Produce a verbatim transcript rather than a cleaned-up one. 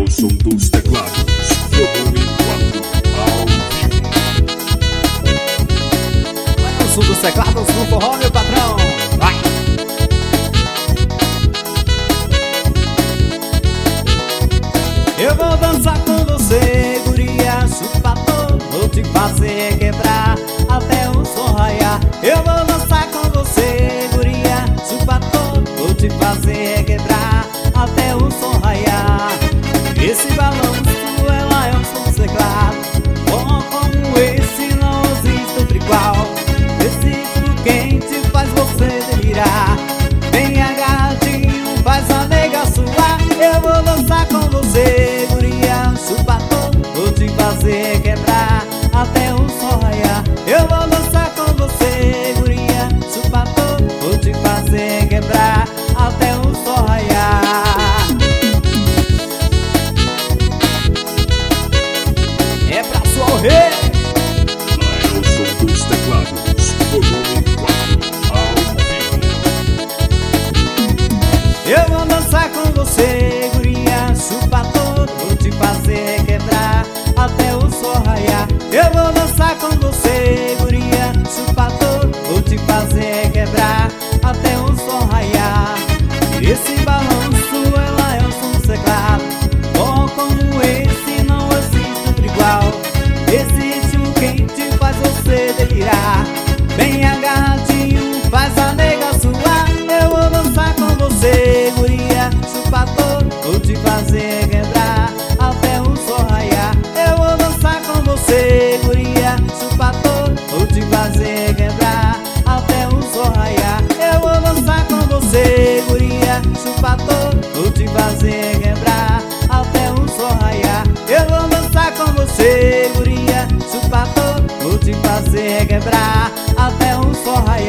o som dos teclados, volume quatro, ao vivo. Vai o som dos teclados no forró, meu patrão. Vai! Eu vou dançar com você, guria, chupa todo, vou te fazer quebrar até o sol raiar. Eu vou dançar com você, guria, chupa todo, vou te fazer quebrar até o sol raiar. Esse balanço, ela é um som teclado, bom como esse não existe outro igual. Esse ritmo quente faz você delirar, bem agarradinho, faz a nega suar. Eu vou dançar com você, guria, chupa todo, vou te fazer quebrar até o sol raiar. Eu vou dançar com você, guria, chupa todo, vou te fazer quebrar até o sol raiar. É pra sorrir. Lá é o som dos teclados, volume quatro, ao vivo. Eu vou dançar com você, guria, chupa todo, vou te fazer quebrar até o sol raiar. Eu vou dançar com você, guria, chupa todo, vou te fazer quebrar até o sol raiar. Esse balanço, ela é um som teclado, bom como esse não existe outro igual. Esse ritmo quente faz você delirar, bem agarradinho, faz a nega suar. Eu vou dançar com você, guria, chupa todo, vou te fazer quebrar até o sol raiar. Eu vou dançar com você, guria, chupa todo, vou te fazer quebrar até o sol raiar. Eu vou dançar com você, guria, chupa todo, vou te fazer quebrar até o sol raiar. Eu vou dançar com você, guria, chupa todo, vou te fazer quebrar até o sol raiar.